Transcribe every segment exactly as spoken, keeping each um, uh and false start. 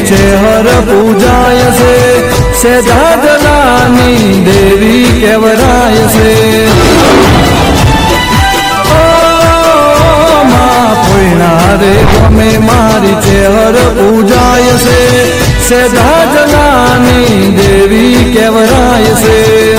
छे हर पूजाय से सेजा जलानी देवी केवराय से ओ मां पोयना रे गमे मारी छे हर पूजाय से सेजा जलानी देवी केवराय से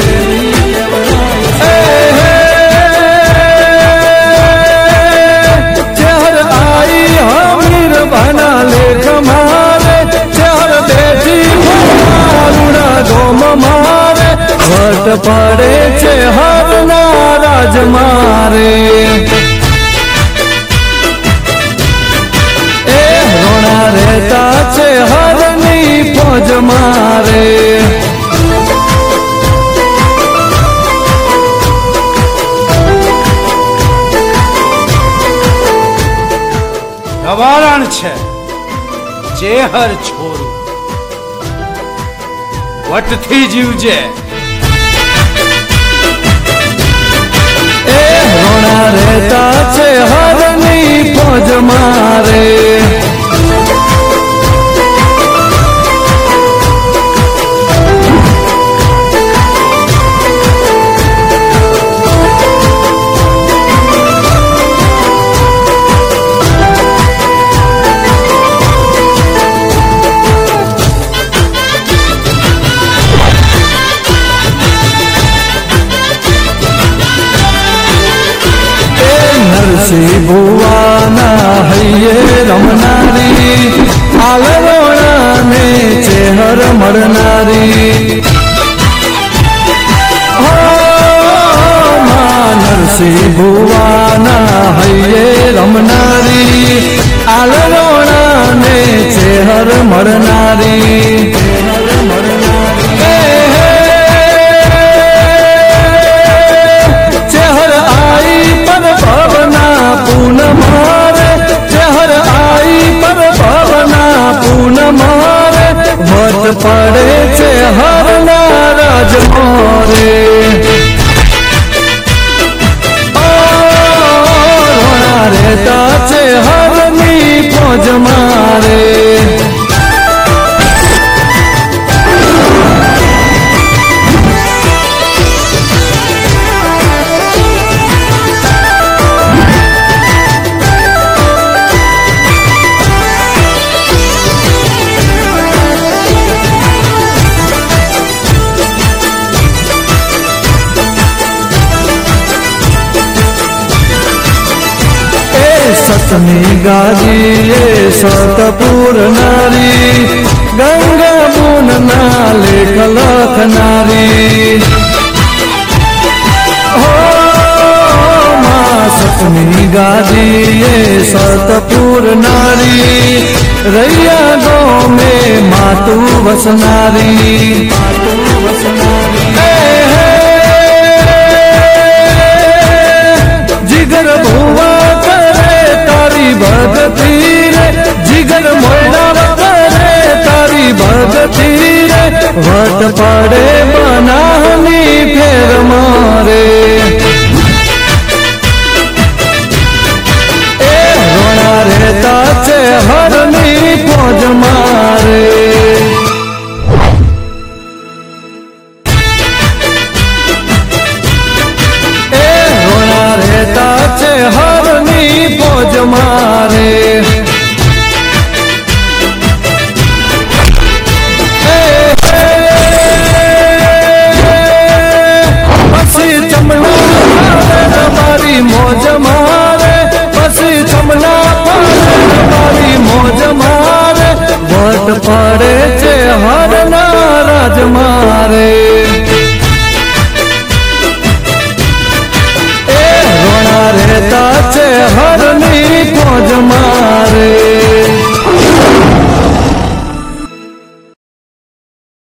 वट पड़े छे हर नाराज मारे ए रोना रहता छे हर नी फौज मारे गवारण छे जे हर छोरू वट थी जीवजे रोना रहता छे हर नी फौज मारे नरसी भुवाना हये रमनारी आलरोणा में चेहर मरनारी हो मां नरसी भुवाना हये रमनारी आलरोणा में चेहर मरनारी वट पड़े छे हर नाराज मोरे रोना रहता छे हर नी फौज मारे सतनी गाजी सतपुर नारी गंगा बुन नाले कलख नारी हो मां सतनी गाजी सतपुर नारी रैया गो में मातु वसनारी मातु वसनारी जिगर भुवा भगती रे जिगर मोड़ा करे तारी भगती रे वट पड़े बनानी फेर मारे ए रोना रहता छे हर नी फौज मारे ए रोना रहता छे हर नी फौज मारे पसी चमना मारी मौज मारे पसी चमना मारी मौज मारे वट पड़े छे हर नाराज मारे।